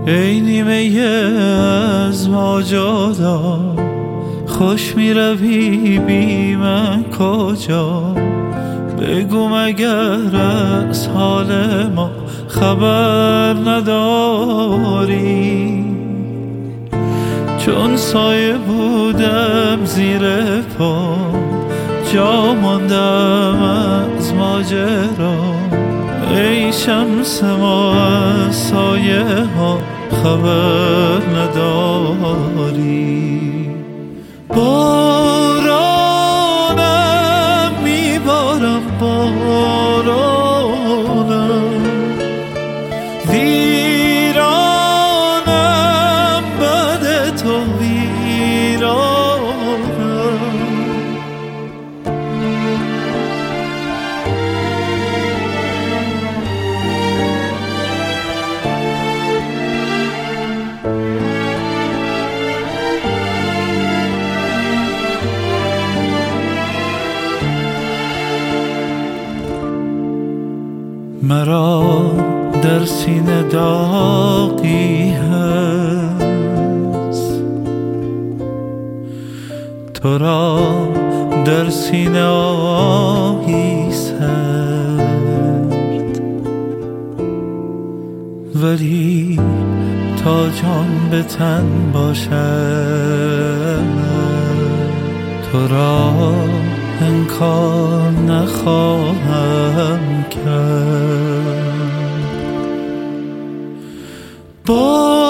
ای نیمه از ما جدا، خوش می روی بی من کجا؟ بگو مگر از حال ما خبر نداری؟ چون سایه بودم زیر پا، جا ماندم از ماجرا. ای شمس ما از سایه ها خبر نداری؟ بارانم میبارم، بارانم ویرانم، بعد تو ویرانم. مرا در سینه داغی هست، تو را در سینه آهی سرد، ولی تا جان به تن باشد تو را انکار نخواهم کرد.